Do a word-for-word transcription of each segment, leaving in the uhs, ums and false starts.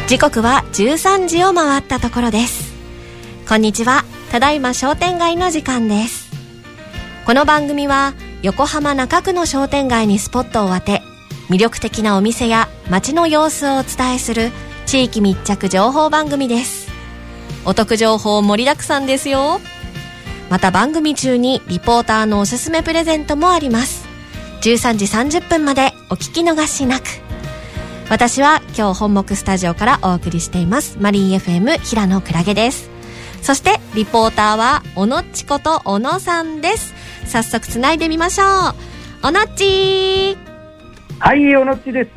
時刻はじゅうさんじを回ったところです。こんにちは。ただいま商店街の時間です。この番組は横浜中区の商店街にスポットを当て、魅力的なお店や街の様子をお伝えする地域密着情報番組です。お得情報盛りだくさんですよ。また番組中にリポーターのおすすめプレゼントもあります。じゅうさんじさんじゅっぷんまでお聞き逃しなく。私は今日本木スタジオからお送りしていますマリン エフエム 平野クラゲです。そしてリポーターはおのっちこと小野さんです。早速つないでみましょう。おのっち。 はい、おのっちです。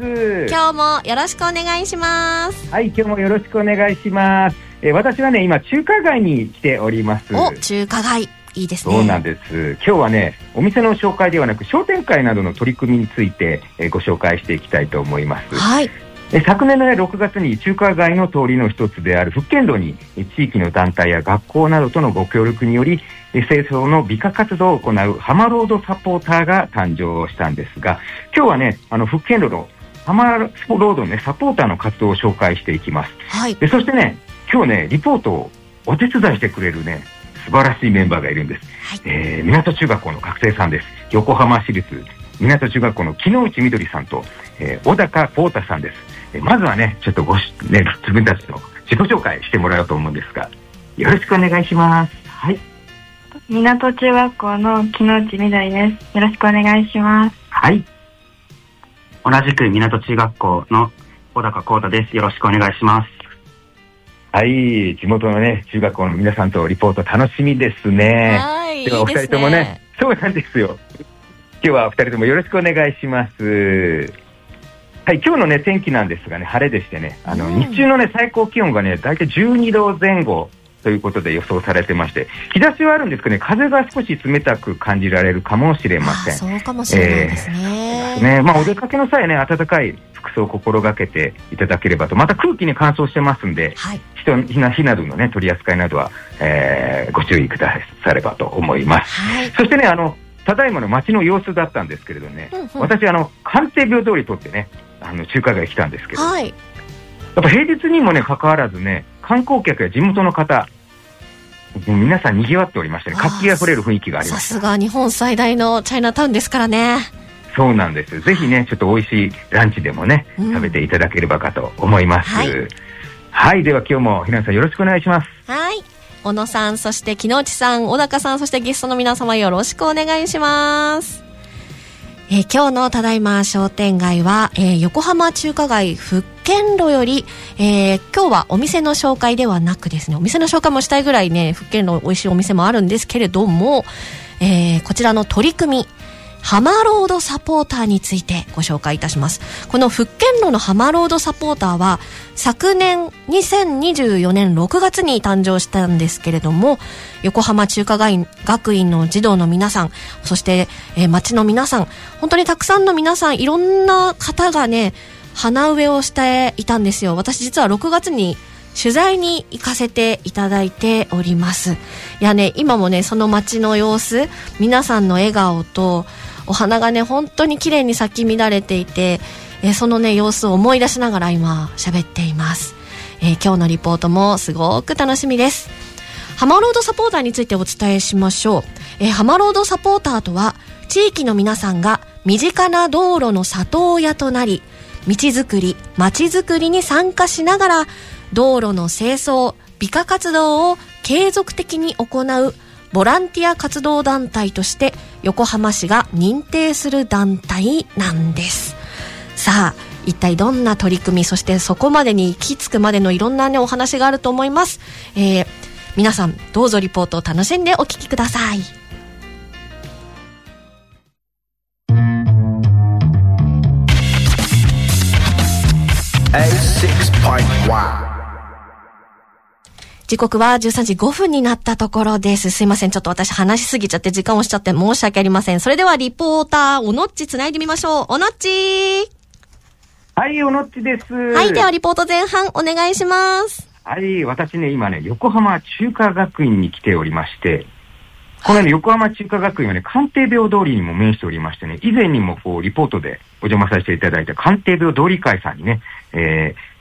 今日もよろしくお願いします。 はい、今日もよろしくお願いします。えー、私はね今中華街に来ております。 お、中華街いいですね。 そうなんです。今日はねお店の紹介ではなく商店会などの取り組みについて、えー、ご紹介していきたいと思います。 はい。 え昨年の、ね、ろくがつに中華街の通りの一つである福建路に地域の団体や学校などとのご協力により清掃の美化活動を行うハマロードサポーターが誕生したんですが、今日はねあの福建路のハマロードの、ね、サポーターの活動を紹介していきます。 はい。 でそしてね今日ねリポートをお手伝いしてくれるね素晴らしいメンバーがいるんです。はい。えー、港中学校の学生さんです。横浜市立港中学校の木内みどりさんと、えー、小高幸太さんです。えー、まずはねちょっとごし、ね、自分たちの自己紹介してもらおうと思うんですが、よろしくお願いします。はい。 港中学校の木内みどりです。よろしくお願いします。 はい。 同じく港中学校の小高幸太です。よろしくお願いします。 はい、地元のね中学校の皆さんとリポート楽しみですね。 はい。 ではお二人ともね、そうなんですよ。今日はお二人ともよろしくお願いします。はい、今日のね天気なんですがね晴れでしてね、あの、うん、日中のね最高気温がねだいたいじゅうにどぜん後ということで予想されてまして、日差しはあるんですけどね風が少し冷たく感じられるかもしれません。 そうかもしれないですね。 えー、ね、まあお出かけの際ね暖かい服装を心がけていただければと。また空気に乾燥してますんで、はい、火な火などのね取り扱いなどは、えー、ご注意くださればと思います。はい、そしてねあのただいまの街の様子だったんですけれどね、うんうん、私あの関帝廟通り通ってねあの中華街来たんですけど、はい、やっぱ平日にもね関わらずね観光客や地元の方皆さん賑わっておりましてね、活気あふれる雰囲気がありました。 さすが日本最大のチャイナタウンですからね。 そうなんです。ぜひねちょっと美味しいランチでもね、うん、食べていただければかと思います。はい、はい、では今日もひなさんよろしくお願いします。 はい、小野さん、そして木内さん、小高さん、そしてゲストの皆様よろしくお願いします。えー、今日のただいま商店街は、えー、横浜中華街福建路より、えー、今日はお店の紹介ではなくですね、お店の紹介もしたいぐらいね福建路美味しいお店もあるんですけれども、えー、こちらの取り組みハマロードサポーターについてご紹介いたします。この福建路のハマロードサポーターは昨年にせんにじゅうよねんろくがつに誕生したんですけれども、横浜中華街学院の児童の皆さん、そして、えー、町の皆さん、本当にたくさんの皆さん、いろんな方がね花植えをしていたんですよ。私実はろくがつに取材に行かせていただいております。いやね今もねその街の様子、皆さんの笑顔とお花がね本当に綺麗に咲き乱れていて、えー、そのね様子を思い出しながら今喋っています。えー、今日のリポートもすごく楽しみです。ハマロードサポーターについてお伝えしましょう。えー、ハマロードサポーターとは地域の皆さんが身近な道路の里親となり、道づくり街づくりに参加しながら道路の清掃美化活動を継続的に行うボランティア活動団体として横浜市が認定する団体なんです。さあ一体どんな取り組み、そしてそこまでに行き着くまでのいろんな、ね、お話があると思います。えー、皆さんどうぞリポートを楽しんでお聞きください。時刻はじゅうさんじごふんになったところです。すいません、ちょっと私話しすぎちゃって時間をしちゃって申し訳ありません。それではリポーターおのっちつないでみましょう。おのっち。 はい、おのっちです。 はい、ではリポート前半お願いします。 はい、私ね今ね横浜中華学院に来ておりまして、この、ね、横浜中華学院はね関帝廟通りにも面しておりましてね、以前にもこうリポートでお邪魔させていただいた関帝廟通り会さんにね、えー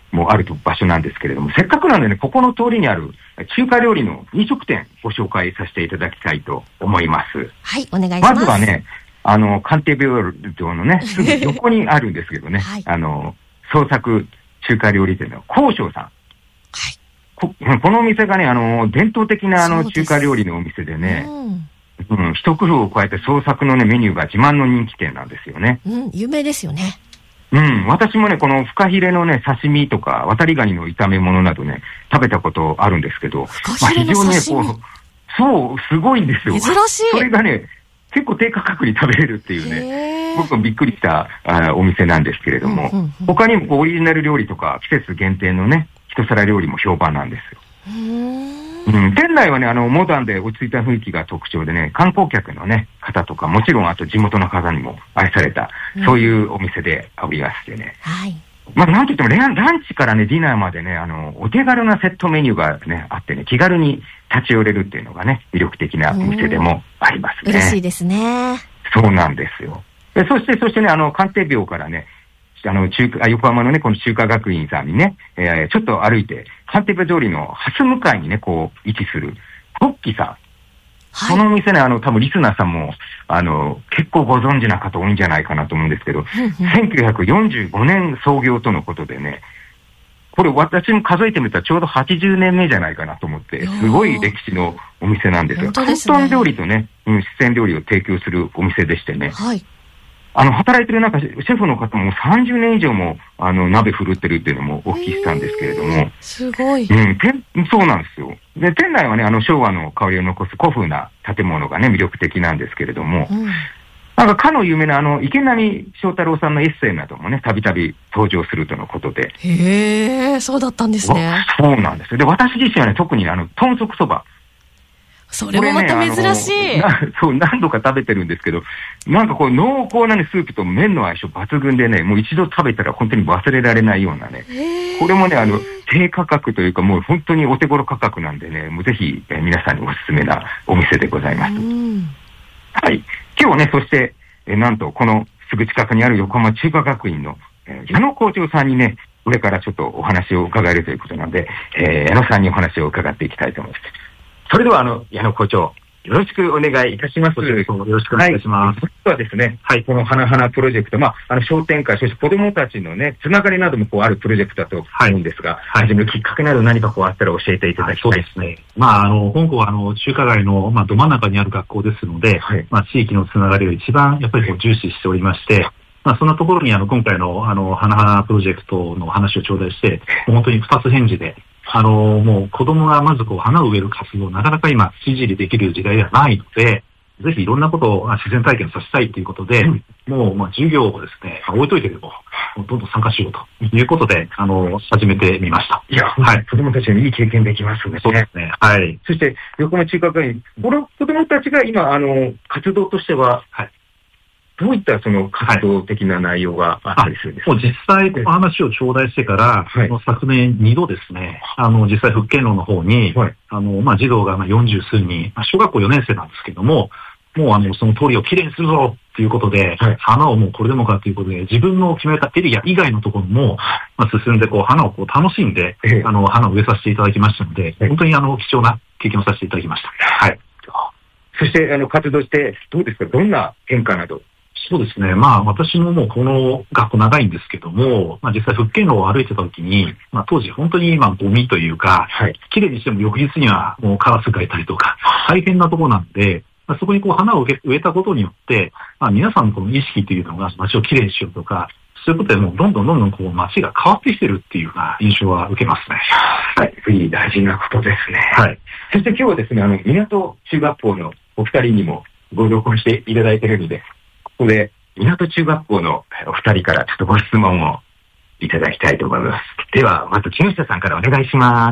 もある場所なんですけれども、せっかくなんでね、ここの通りにある中華料理の飲食店ご紹介させていただきたいと思います。 はい、お願いします。 まずはね、あの、関帝病棟のね、すぐ横にあるんですけどね、はい、あの、創作中華料理店の高翔さん。はい。こ, このお店がね、あの、伝統的なあの中華料理のお店でね、うん、うん、一工夫を加えて創作のね、メニューが自慢の人気店なんですよね。 うん、有名ですよね。 うん、私もね、このフカヒレのね、刺身とか、渡りガニの炒め物などね、食べたことあるんですけど、 まあ、非常にね、こう、そう、すごいんですよ。 珍しい。 それがね、結構低価格に食べれるっていうね、僕もびっくりしたあお店なんですけれども、うんうんうん、他にもこうオリジナル料理とか季節限定のね、一皿料理も評判なんですよ。うーん、うん、店内はね、あの、モダンで落ち着いた雰囲気が特徴でね、観光客のね、方とか、もちろんあと地元の方にも愛された、うん、そういうお店でおりましてね。はい。まあ、なんといってもラン、ランチからね、ディナーまでね、あの、お手軽なセットメニューがね、あってね、気軽に立ち寄れるっていうのがね、魅力的なお店でもありますね。 嬉しいですね。 そうなんですよ。でそして、そしてね、あの、関帝廟からね、あの、中華、横浜のね、この中華学院さんにね、えー、ちょっと歩いて、関帝廟通りの蓮向かいにね、こう、位置する、トッキさん。はい、このお店ね、あの、多分リスナーさんも、あの、結構ご存知な方多いんじゃないかなと思うんですけど、せんきゅうひゃくよんじゅうごねん創業とのことでね、これ私も数えてみたらちょうどはちじゅうねんめじゃないかなと思って、すごい歴史のお店なんですよ。 本当ですね。 広東料理とね、うん、四川料理を提供するお店でしてね。 はい。 あの、働いてる中、シェフの方もさんじゅうねん以上も、あの、鍋振るってるっていうのもお聞きしたんですけれども。 すごい。 うん、そうなんですよ。で、店内はね、あの、昭和の香りを残す古風な建物がね、魅力的なんですけれども、うん、なんか、かの有名なあの、池波正太郎さんのエッセイなどもね、たびたび登場するとのことで。 へー、そうだったんですね。 そうなんですよ。で、私自身はね、特にあの、豚足そば。 それもまた珍しい、 ね、そう、何度か食べてるんですけど、なんかこう濃厚な、ね、スープと麺の相性抜群でね、もう一度食べたら本当に忘れられないようなね、これもね、あの、低価格というかもう本当にお手頃価格なんでね、もうぜひ、えー、皆さんにおすすめなお店でございます。はい。今日はね、そして、えー、なんとこのすぐ近くにある横浜中華学院の、えー、矢野校長さんにね、これからちょっとお話を伺えるということなので、えー、矢野さんにお話を伺っていきたいと思います。それでは、あの、矢野校長、よろしくお願いいたします。 よろしくお願いします。 はい、実はですね、はい、この花々プロジェクト、まあ、あの、商店会、そして子供たちのね、つながりなどもこうあるプロジェクトだと思うんですが、はい、始めるきっかけなど何かこうあったら教えていただきたい。 はい、そうですね。まあ、あの、本校はあの、中華街の、まあ、ど真ん中にある学校ですので、はい、まあ、地域のつながりを一番やっぱりこう重視しておりまして、まあ、そんなところにあの、今回のあの、花々プロジェクトの話を頂戴して、もう本当に二つ返事で、あの、もう子供がまずこう花を植える活動、なかなか今、指示でできる時代ではないので、ぜひいろんなことを自然体験させたいということで、うん、もう、まあ、授業をですね、置いといてでも、どんどん参加しようということで、あの、始めてみました。 いや、はい。子供たちにいい経験できますね。 そうですね。はい。 そして、横浜中華学院、この子供たちが今、あの、活動としては、はい。どういったその活動的な内容があったりするんですか？ はい、もう実際お話を頂戴してから、はい、昨年にどですね、あの実際福建楼の方に、はい、あのまあ児童がまあよんじゅうすうにん、小学校よねんせいなんですけども、もうあのその通りをきれいにするぞということで、はい、花をもうこれでもかということで、自分の決めたエリア以外のところも、まあ、進んでこう花をこう楽しんで、ええ、あの花を植えさせていただきましたので、ええ、本当にあの貴重な経験をさせていただきました。はい。 そしてあの活動してどうですか？どんな変化など？ そうですね。まあ私ももうこの学校長いんですけども、まあ実際福建楼を歩いてた時に、まあ当時本当にまあゴミというか、はい、綺麗にしても翌日にはもうカラスがいたりとか、大変なところなんで、まあ、そこにこう花を植えたことによって、まあ皆さんのこの意識というのが街を綺麗にしようとか、そういうことでもうどんどんどんどんこう街が変わってきてるっていうような印象は受けますね。 はい。いい大事なことですね。はい。そして今日はですね、あの、港中学校のお二人にもご同行していただいているので、ここで、港中学校のお二人からちょっとご質問をいただきたいと思います。では、まず木下さんからお願いします。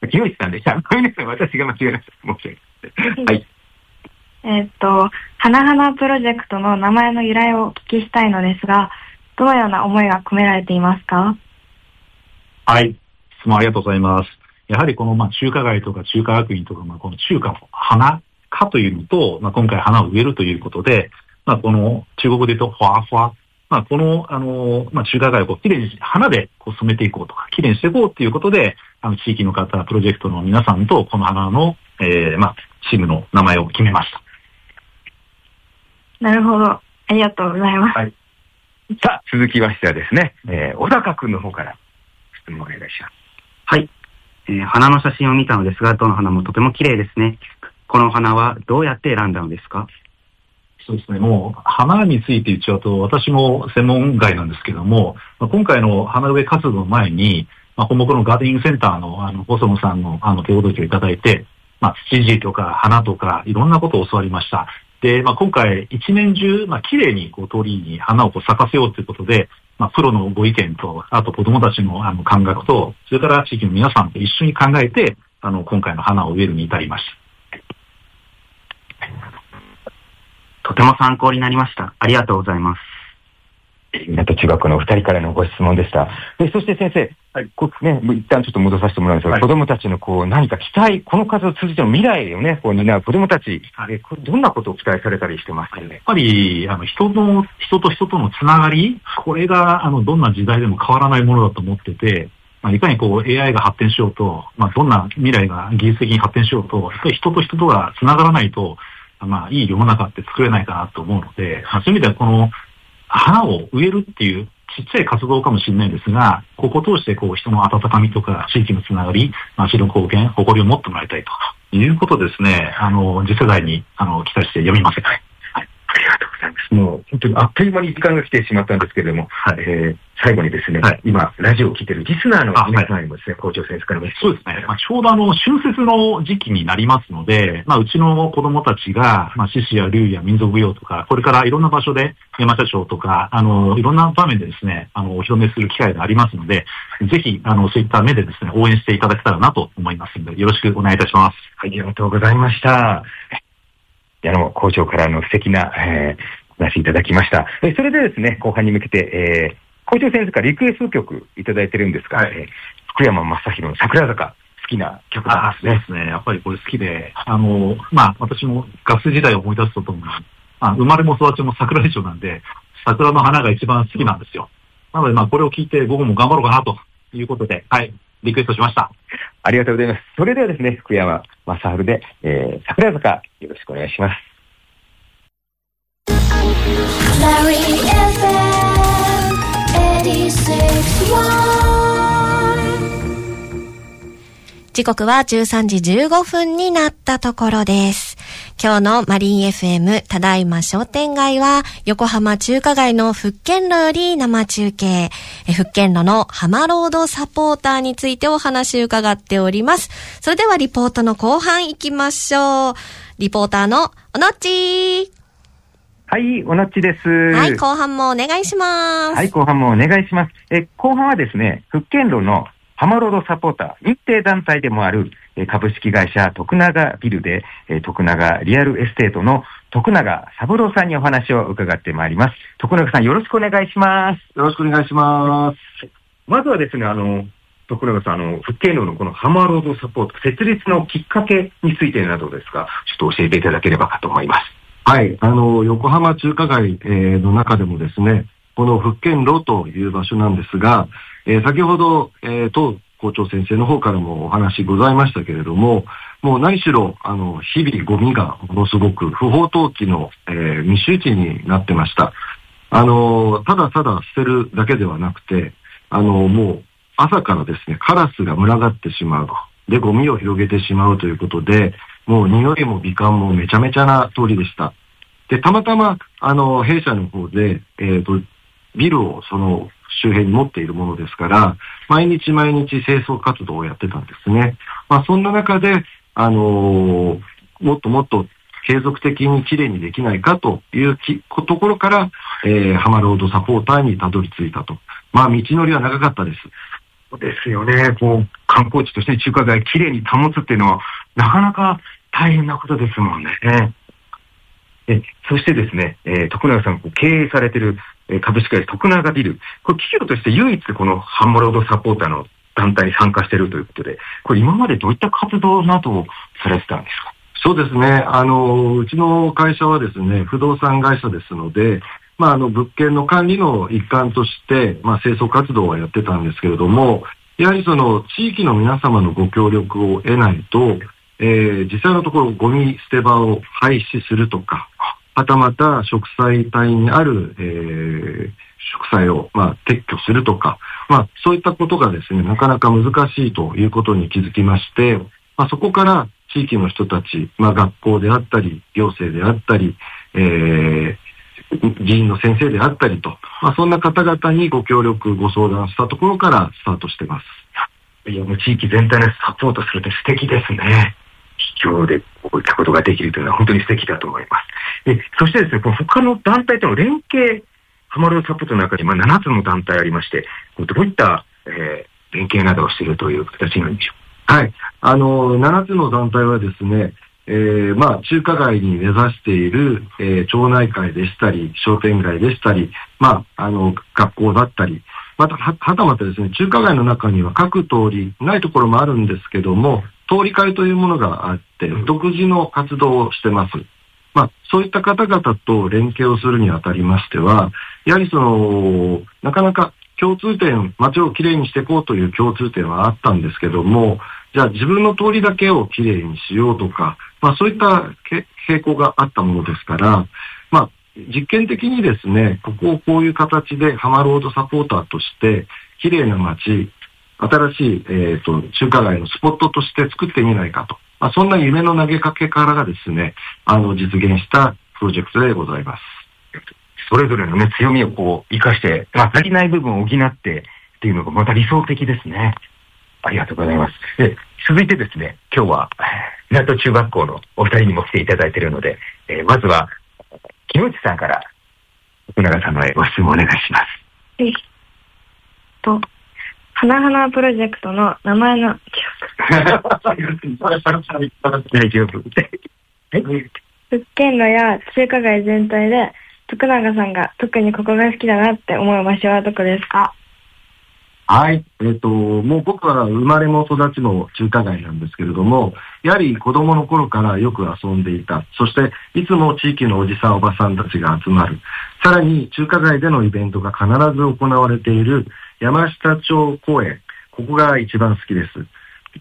木下さんでした。ごめんなさい、私が間違えました。申し訳ない。はい。 えっと、花々プロジェクトの名前の由来をお聞きしたいのですが、どのような思いが込められていますか？ はい。質問ありがとうございます。やはりこの、まあ、中華街とか中華学院とか、まあ、この中華の花かというのと、まあ、今回花を植えるということで、まあ、この中国で言うとファーファーまあ、この、あの、まあ、中華街をこう、きれいに、花でこう染めていこうとか、きれいにしていこうっていうことで、あの、地域の方、プロジェクトの皆さんと、この花の、えー、まあ、チームの名前を決めました。 なるほど。ありがとうございます。はい。 さあ、続きましてはですね、えー、小高くんの方から質問をお願いします。 はい。えー、花の写真を見たのですが、どの花もとても綺麗ですね。この花はどうやって選んだのですか？ そうですね。もう、花について言っちゃうと、私も専門外なんですけども、今回の花植え活動の前に、まあ、本木のガーデニングセンターの、あの、細野さんの、あの、手ほどきをいただいて、まあ、土いじりとか、花とか、いろんなことを教わりました。で、まあ、今回、一年中、まあ、綺麗に、こう、通りに花をこう咲かせようということで、まあ、プロのご意見と、あと子供たちの、あの、感覚と、それから地域の皆さんと一緒に考えて、あの、今回の花を植えるに至りました。 とても参考になりました。ありがとうございます。 港中学のお二人からのご質問でした。で、そして先生、はい、こうね、一旦ちょっと戻させてもらうんですが、はい、子供たちのこう何か期待、この活動を通じての未来をね、こう担う子供たち、はい、どんなことを期待されたりしてますかね。 やっぱり、あの、人の、人と人とのつながり、これが、あの、どんな時代でも変わらないものだと思ってて、まあ、いかにこう エーアイ が発展しようと、まあ、どんな未来が技術的に発展しようと、やっぱり人と人とがつながらないと、まあ、いい世の中って作れないかなと思うので、そういう意味ではこの花を植えるっていうちっちゃい活動かもしれないんですが、ここを通してこう人の温かみとか地域のつながり、町の貢献、誇りを持ってもらいたいということですね、あの、次世代にあの期待して読みません。はい。 はい、ありがとうございます。もう本当にあっという間に時間が来てしまったんですけれども、はい、えー、最後にですね、はい、今、ラジオを聞いているリスナーの皆さんにもですね、校長先生からメッセージ。 そうですね。まあ、ちょうどあの、春節の時期になりますので、まあ、うちの子供たちが、まあ、獅子や竜や民族舞踊とか、これからいろんな場所で、山社長とか、あの、いろんな場面でですね、あの、お披露目する機会がありますので、ぜひ、あの、そういった目でですね、応援していただけたらなと思いますので、よろしくお願いいたします。 はい、ありがとうございました。あの、校長からの素敵な、えーお話いただきました。えそれでですね、後半に向けて、えー、校長先生からリクエスト曲いただいてるんですが、はい、えー、福山雅治の桜坂、好きな曲なんですね。 そうですね。やっぱりこれ好きで、あの、まあ、私も学生時代を思い出すとともに、あ、生まれも育ちも桜井町なんで、桜の花が一番好きなんですよ。なので、まあ、これを聞いて僕も頑張ろうかなということで、はい、リクエストしました。 ありがとうございます。それではですね、福山雅治で、えー、桜坂、よろしくお願いします。 時刻はじゅうさんじじゅうごふんになったところです。今日のマリン エフエム ただいま商店街は横浜中華街の福建路より生中継、福建路の浜ロードサポーターについてお話を伺っております。それではリポートの後半行きましょう。リポーターのおのっちー。 はい、おのっちです。 はい、後半もお願いします。 はい、後半もお願いします。え、後半はですね、福建路の浜ロードサポーター、認定団体でもある、え株式会社徳永ビルで、え徳永リアルエステートの徳永三郎さんにお話を伺ってまいります。徳永さん、よろしくお願いします。 よろしくお願いします。 まずはですね、あの、徳永さん、あの、福建路のこの浜ロードサポート、設立のきっかけについてなどですが、ちょっと教えていただければかと思います。 はい、あの、横浜中華街、えー、の中でもですね、この福建路という場所なんですが、えー、先ほど、えー、当校長先生の方からもお話ございましたけれども、もう何しろ、あの、日々ゴミがものすごく不法投棄の、えー、密集地になってました。あの、ただただ捨てるだけではなくて、あの、もう朝からですね、カラスが群がってしまう。で、ゴミを広げてしまうということで、もう匂いも美観もめちゃめちゃな通りでした。で、たまたま、あの、弊社の方で、えっと、ビルをその周辺に持っているものですから、毎日毎日清掃活動をやってたんですね。まあ、そんな中で、あのー、もっともっと継続的にきれいにできないかというきところから、えー、浜ロードサポーターにたどり着いたと。まあ、道のりは長かったです。 そうですよね。こう、観光地として中華街きれいに保つっていうのは、なかなか大変なことですもんね。えそしてですね、えー、徳永さん経営されている、えー、株式会社徳永ビル、これ企業として唯一このハンモロードサポーターの団体に参加しているということで、これ今までどういった活動などをされてたんですか？ そうですね、あのうちの会社はですね、不動産会社ですので、 まあ、あの物件の管理の一環として、まあ、清掃活動はやってたんですけれども、やはりその地域の皆様のご協力を得ないと、えー、実際のところゴミ捨て場を廃止するとか、はたまた植栽帯にある、えー、植栽を、まあ、撤去するとか、まあ、そういったことがですね、なかなか難しいということに気づきまして、まあ、そこから地域の人たち、まあ、学校であったり、行政であったり、えー、議員の先生であったりと、まあ、そんな方々にご協力、ご相談したところからスタートしています。 いや、もう地域全体のサポートするって素敵ですね。秘境でこういったことができるというのは本当に素敵だと思います。で、そしてですね、この他の団体との連携、ハマるサポートの中に、まあ、ななつの団体ありまして、どういった、えー、連携などをしているという形なんでしょうか。 はい。あの、ななつの団体はですね、えー、まあ、中華街に目指している、えー、町内会でしたり、商店街でしたり、まあ、あの、学校だったり、また、は、はたまたですね、中華街の中には各通り、ないところもあるんですけども、通り会というものがあって、独自の活動をしてます。まあ、そういった方々と連携をするにあたりましては、やはりその、なかなか共通点、街をきれいにしていこうという共通点はあったんですけども、じゃあ自分の通りだけをきれいにしようとか、まあそういった傾向があったものですから、まあ実験的にですね、ここをこういう形でハマロードサポーターとして、きれいな街、新しい、えーと、中華街のスポットとして作ってみないかと。まあ、そんな夢の投げかけからがですね、あの、実現したプロジェクトでございます。 それぞれのね、強みをこう、活かして、まあ、足りない部分を補ってっていうのがまた理想的ですね。ありがとうございます。で、続いてですね、今日は、港中学校のお二人にも来ていただいているので、えー、まずは、木内さんから、福永さんのご質問お願いします。 えっと、花々プロジェクトの名前の記憶。 大丈夫。 福建路や中華街全体で、徳永さんが特にここが好きだなって思う場所はどこですか？ はい。えっと、もう僕は生まれも育ちも中華街なんですけれども、やはり子供の頃からよく遊んでいた。そして、いつも地域のおじさんおばさんたちが集まる。さらに、中華街でのイベントが必ず行われている山下町公園。ここが一番好きです。あ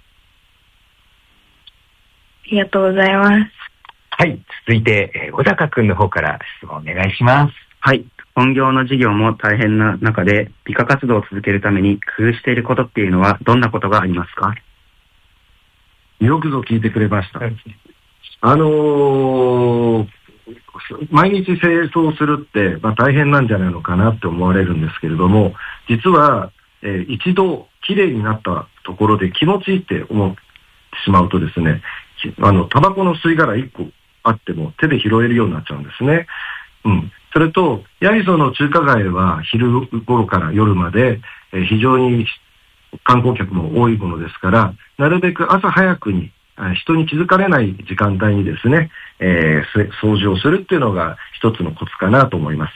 りがとうございます。 はい。続いて、えー、小高くんの方から質問お願いします。 はい。本業の事業も大変な中で、美化活動を続けるために工夫していることっていうのはどんなことがありますか？ よくぞ聞いてくれました。あのー、毎日清掃するって、まあ、大変なんじゃないのかなって思われるんですけれども、実は、えー、一度きれいになったところで気持ちいいって思ってしまうとですね、あの、タバコの吸い殻いっこあっても手で拾えるようになっちゃうんですね。うん。それと、やはりその中華街は昼頃から夜まで、えー、非常に観光客も多いものですから、なるべく朝早くに、人に気づかれない時間帯にですね、えー、掃除をするっていうのが一つのコツかなと思います。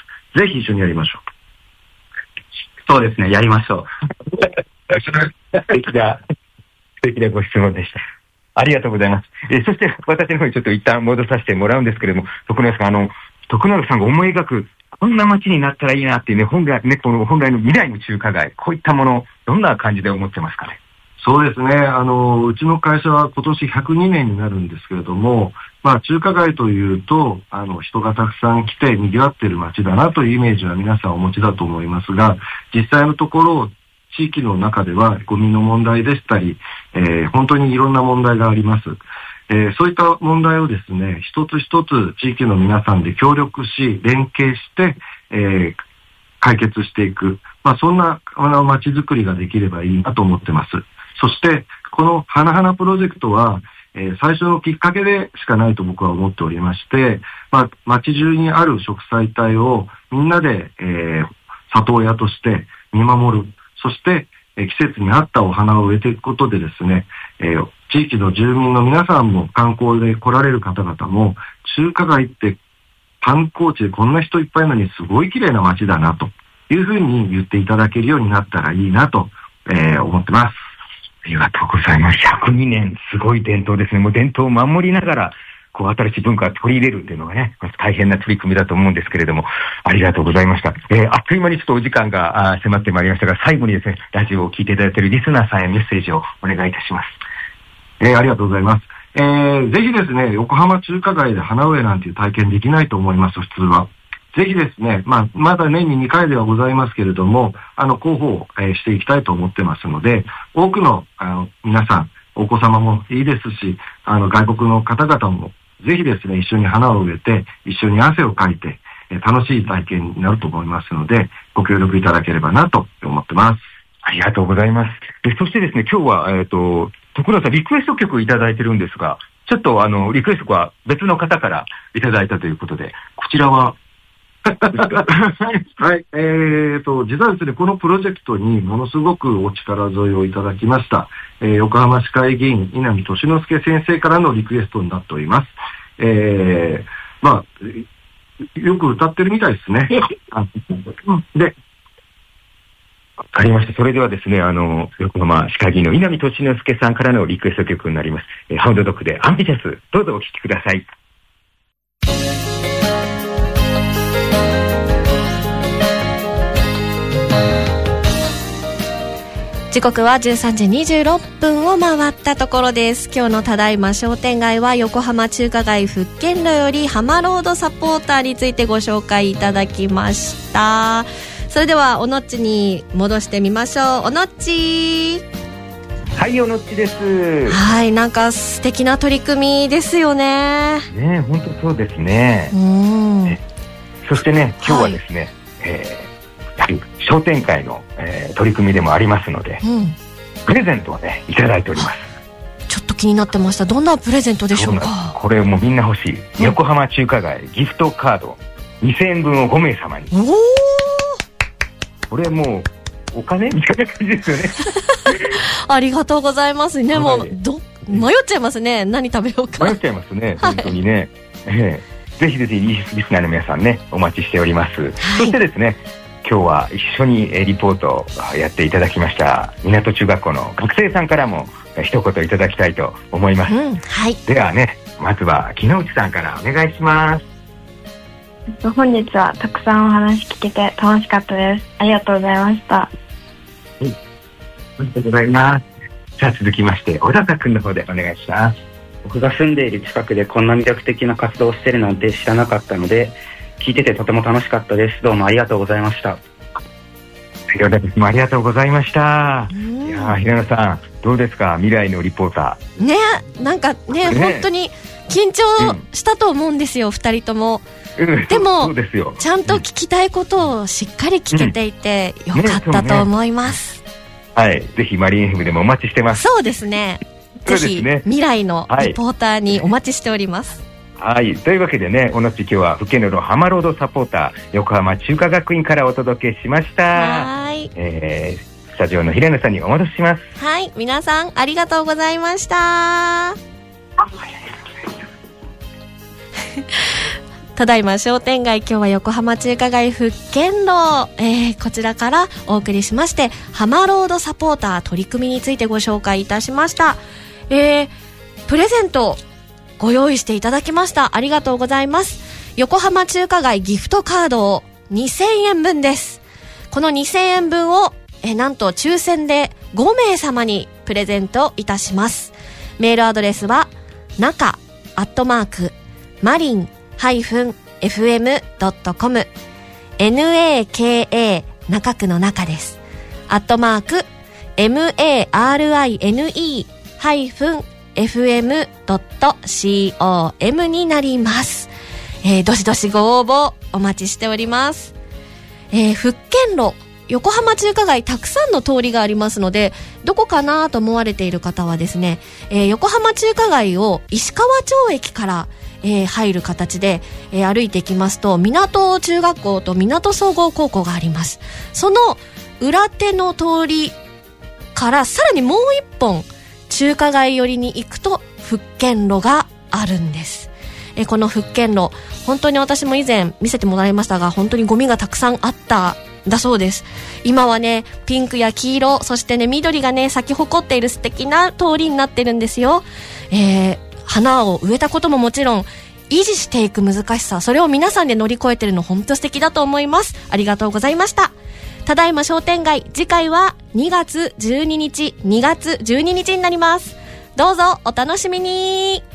ぜひ一緒にやりましょう。そうですね、やりましょう。 素敵な、素敵なご質問でした。ありがとうございます。えー、そして私の方にちょっと一旦戻させてもらうんですけれども、徳永さん、あの、徳永さんが思い描く、こんな街になったらいいなっていうね、本来ね、この本来の未来の中華街、こういったもの、どんな感じで思ってますかね。 そうですね。あの、うちの会社は今年ひゃくにねんになるんですけれども、まあ中華街というと、あの、人がたくさん来て賑わっている街だなというイメージは皆さんお持ちだと思いますが、実際のところ、地域の中ではゴミの問題でしたり、えー、本当にいろんな問題があります。えー、そういった問題をですね、一つ一つ地域の皆さんで協力し、連携して、えー、解決していく。まあそんな、あの、街づくりができればいいなと思ってます。そして、この花々プロジェクトは、えー、最初のきっかけでしかないと僕は思っておりまして、まあ、街中にある植栽帯をみんなで、えー、里親として見守る。そして、えー、季節に合ったお花を植えていくことでですね、えー、地域の住民の皆さんも観光で来られる方々も、中華街って観光地でこんな人いっぱいなのにすごい綺麗な街だなというふうに言っていただけるようになったらいいなと、えー、思ってます。 ありがとうございます。ひゃくにねん、すごい伝統ですね。もう伝統を守りながら、 こう新しい文化を取り入れるっていうのがね、大変な取り組みだと思うんですけれども、ありがとうございました。えー、あっという間にちょっとお時間があ迫ってまいりましたが、最後にですね、ラジオを聞いていただいているリスナーさんへメッセージをお願いいたします。 えー、ありがとうございます。えー、ぜひですね、横浜中華街で花植えなんていう体験できないと思います、普通は。ぜひですね、まあ、まだ年ににかいではございますけれども、あの、広報を、えー、していきたいと思ってますので、多くの、あの、皆さん、お子様もいいですし、あの、外国の方々も、ぜひですね、一緒に花を植えて、一緒に汗をかいて、えー、楽しい体験になると思いますので、ご協力いただければなと思ってます。 ありがとうございます。で、そしてですね、今日は、えっと、徳田さん、リクエスト曲いただいてるんですが、ちょっとあの、リクエストは別の方からいただいたということで、こちらは、 はい、えーと、実はですね、このプロジェクトにものすごくお力添えをいただきました、えー、横浜市会議員稲見俊之介先生からのリクエストになっております。えー、まあ、よく歌ってるみたいですね。で、 わかりました。それではですね、あの、横浜市会議員の稲見俊之介さんからのリクエスト曲になります。えー、ハウンドドッグでアンビシャス、どうぞお聴きください。 時刻はじゅうさんじにじゅうろっぷんを回ったところです。今日のただいま商店街は横浜中華街福建路より浜ロードサポーターについてご紹介いただきました。それではおのっちに戻してみましょう。おのっち。 はい、おのっちです。 はい、なんか素敵な取り組みですよね。 ね、本当そうですね。 うん。 ね、そしてね、今日はですね、はい、えー商店会の、えー、取り組みでもありますので、うん、プレゼントをねいただいております。 ちょっと気になってました。どんなプレゼントでしょうか。 これもうみんな欲しい、うん、横浜中華街ギフトカードにせんえんぶんをごめいさまに。 おー、 これもうお金みたいな感じですよね。 ありがとうございますね。もうど迷っちゃいますね。何食べようか迷っちゃいますね、本当にね、はい、えー、ぜひぜひリスナーの皆さんねお待ちしております、はい、そしてですね、今日は一緒にリポートをやっていただきました港中学校の学生さんからも一言いただきたいと思います、うん、 はい、 ではね、まずは木之内さんからお願いします。 本日はたくさんお話聞けて楽しかったです。ありがとうございました。はい、 ありがとうございます。さあ続きまして小高くんの方でお願いします。 僕が住んでいる近くでこんな魅力的な活動をしているなんて知らなかったので、聞いててとても楽しかったです。どうもありがとうございました。 平田君もありがとうございました。いや平田さんどうですか、未来のリポーターね。なんか ね, ね本当に緊張したと思うんですよ、うん、ふたりとも、うん、でもそうですよ、 ちゃんと聞きたいことをしっかり聞けていて、うん、よかったと思います、ね、 はい、ぜひマリン エフエム でもお待ちしてます。 そうですね、ぜひ未来のリポーターにお待ちしております、 はいはい、というわけでね、おのっち今日は福建路の浜ロードサポーター横浜中華学院からお届けしました。 はい、 えー、スタジオの平野さんにお戻しします。 はい、皆さんありがとうございました。ただいま商店街、今日は横浜中華街福建路、えー、こちらからお送りしまして、浜ロードサポーター取り組みについてご紹介いたしました。えー、プレゼントご用意していただきました。ありがとうございます。横浜中華街ギフトカードをにせんえんぶんです。このにせんえんぶんをえなんと抽選でごめいさまにプレゼントいたします。メールアドレスは中アットマークマリンエフエムドットコム ナ中区の中です。アットマーク マリン ハイフンエフエムドットコム になります。えー、どしどしご応募お待ちしております。えー、福建路横浜中華街たくさんの通りがありますので、どこかなと思われている方はですね、えー、横浜中華街を石川町駅から、えー、入る形で、えー、歩いていきますと、港中学校と港総合高校があります。その裏手の通りからさらにもう一本中華街寄りに行くと福建路があるんです。えこの福建路、本当に私も以前見せてもらいましたが、本当にゴミがたくさんあったんだそうです。今はね、ピンクや黄色、そしてね緑がね咲き誇っている素敵な通りになってるんですよ。えー、 花を植えたことももちろん、維持していく難しさ、それを皆さんで乗り越えてるの本当素敵だと思います。ありがとうございました。ただいま商店街、次回はにがつじゅうににち、にがつじゅうににちになります。どうぞお楽しみに。